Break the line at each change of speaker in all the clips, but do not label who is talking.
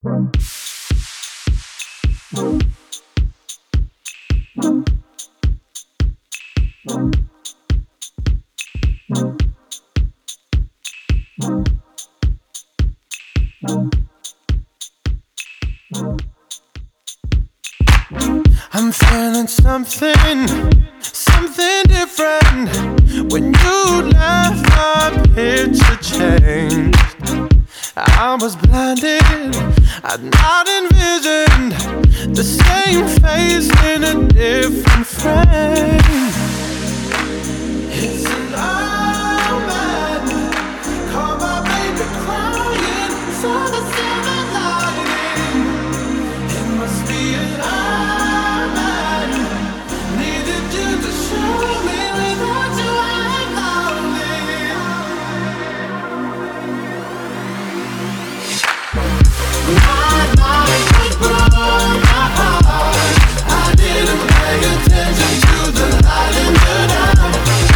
I'm feeling something different. When you left, my picture changed. I was blinded, I'd not envisioned the same face in a different frame. It's an omen, call my baby crying, saw the silver lining. It must be an omen, needed you to show me without you I'm lonely. My life was broken apart. I didn't pay attention to the light in the dark.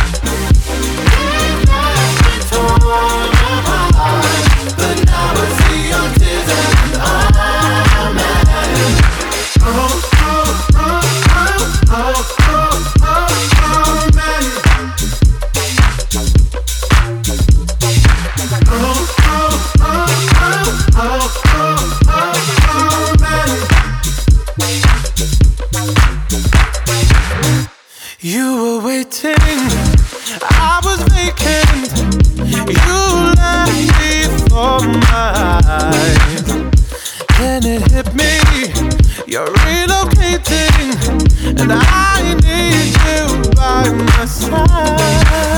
It left me torn apart, but now I see your tears and I'm mad. Oh, oh, oh, oh, oh, oh, oh, man. Oh, oh, oh, oh, oh, oh, man. You were waiting, I was vacant. You left before my eyes. Then it hit me, you're relocating, and I need you by my side.